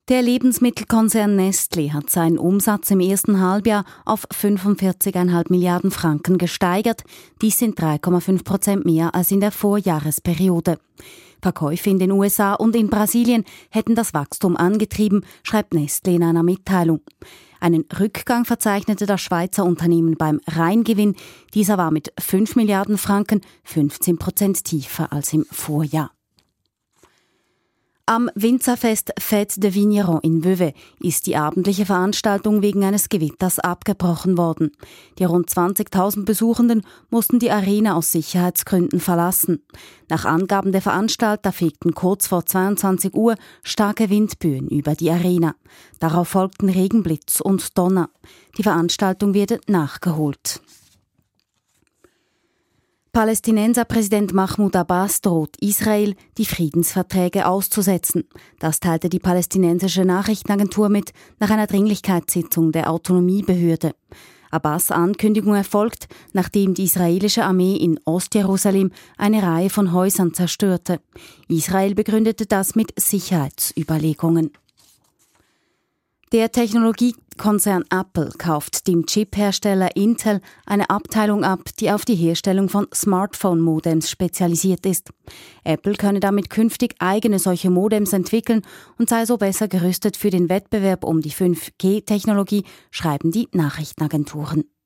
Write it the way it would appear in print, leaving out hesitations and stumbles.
Der Lebensmittelkonzern Nestlé hat seinen Umsatz im ersten Halbjahr auf 45,5 Milliarden Franken gesteigert. Dies sind 3,5% mehr als in der Vorjahresperiode. Verkäufe in den USA und in Brasilien hätten das Wachstum angetrieben, schreibt Nestlé in einer Mitteilung. Einen Rückgang verzeichnete das Schweizer Unternehmen beim Reingewinn. Dieser war mit 5 Milliarden Franken 15% tiefer als im Vorjahr. Am Winzerfest Fête de Vigneron in Vevey ist die abendliche Veranstaltung wegen eines Gewitters abgebrochen worden. Die rund 20.000 Besuchenden mussten die Arena aus Sicherheitsgründen verlassen. Nach Angaben der Veranstalter fegten kurz vor 22 Uhr starke Windböen über die Arena. Darauf folgten Regenblitz und Donner. Die Veranstaltung wird nachgeholt. Palästinenser Präsident Mahmoud Abbas droht Israel, die Friedensverträge auszusetzen. Das teilte die palästinensische Nachrichtenagentur mit nach einer Dringlichkeitssitzung der Autonomiebehörde. Abbas' Ankündigung erfolgt, nachdem die israelische Armee in Ostjerusalem eine Reihe von Häusern zerstörte. Israel begründete das mit Sicherheitsüberlegungen. Der Technologiekonzern Apple kauft dem Chip-Hersteller Intel eine Abteilung ab, die auf die Herstellung von Smartphone-Modems spezialisiert ist. Apple könne damit künftig eigene solche Modems entwickeln und sei so besser gerüstet für den Wettbewerb um die 5G-Technologie, schreiben die Nachrichtenagenturen.